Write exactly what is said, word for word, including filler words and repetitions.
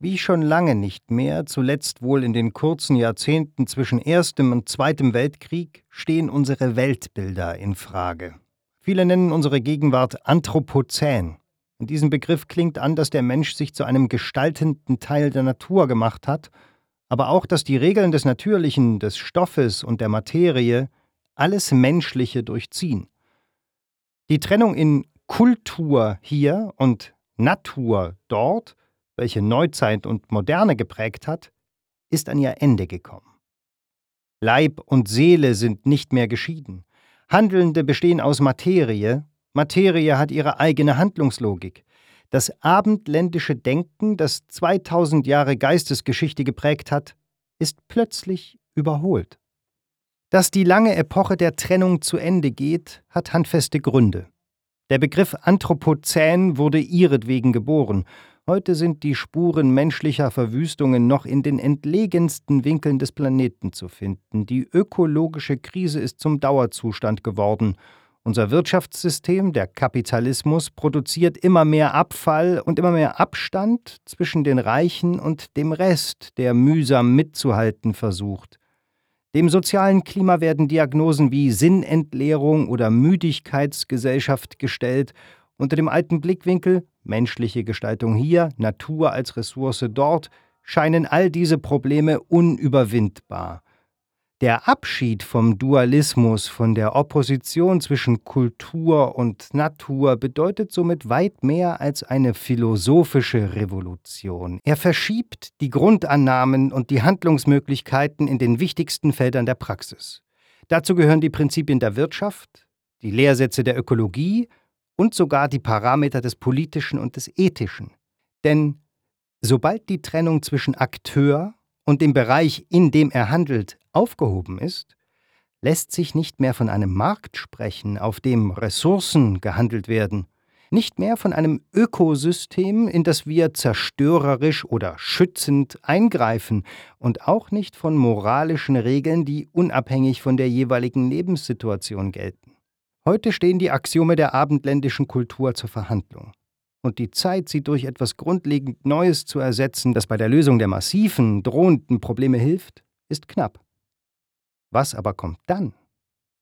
Wie schon lange nicht mehr, zuletzt wohl in den kurzen Jahrzehnten zwischen Erstem und Zweitem Weltkrieg, stehen unsere Weltbilder in Frage. Viele nennen unsere Gegenwart Anthropozän. In diesem Begriff klingt an, dass der Mensch sich zu einem gestaltenden Teil der Natur gemacht hat, aber auch, dass die Regeln des Natürlichen, des Stoffes und der Materie alles Menschliche durchziehen. Die Trennung in Kultur hier und Natur dort, welche Neuzeit und Moderne geprägt hat, ist an ihr Ende gekommen. Leib und Seele sind nicht mehr geschieden. Handelnde bestehen aus Materie, Materie hat ihre eigene Handlungslogik. Das abendländische Denken, das zweitausend Jahre Geistesgeschichte geprägt hat, ist plötzlich überholt. Dass die lange Epoche der Trennung zu Ende geht, hat handfeste Gründe. Der Begriff Anthropozän wurde ihretwegen geboren. Heute sind die Spuren menschlicher Verwüstungen noch in den entlegensten Winkeln des Planeten zu finden. Die ökologische Krise ist zum Dauerzustand geworden. Unser Wirtschaftssystem, der Kapitalismus, produziert immer mehr Abfall und immer mehr Abstand zwischen den Reichen und dem Rest, der mühsam mitzuhalten versucht. Dem sozialen Klima werden Diagnosen wie Sinnentleerung oder Müdigkeitsgesellschaft gestellt, unter dem alten Blickwinkel, menschliche Gestaltung hier, Natur als Ressource dort, scheinen all diese Probleme unüberwindbar. Der Abschied vom Dualismus, von der Opposition zwischen Kultur und Natur bedeutet somit weit mehr als eine philosophische Revolution. Er verschiebt die Grundannahmen und die Handlungsmöglichkeiten in den wichtigsten Feldern der Praxis. Dazu gehören die Prinzipien der Wirtschaft, die Lehrsätze der Ökologie und sogar die Parameter des Politischen und des Ethischen. Denn sobald die Trennung zwischen Akteur und dem Bereich, in dem er handelt, aufgehoben ist, lässt sich nicht mehr von einem Markt sprechen, auf dem Ressourcen gehandelt werden, nicht mehr von einem Ökosystem, in das wir zerstörerisch oder schützend eingreifen und auch nicht von moralischen Regeln, die unabhängig von der jeweiligen Lebenssituation gelten. Heute stehen die Axiome der abendländischen Kultur zur Verhandlung. Und die Zeit, sie durch etwas grundlegend Neues zu ersetzen, das bei der Lösung der massiven, drohenden Probleme hilft, ist knapp. Was aber kommt dann?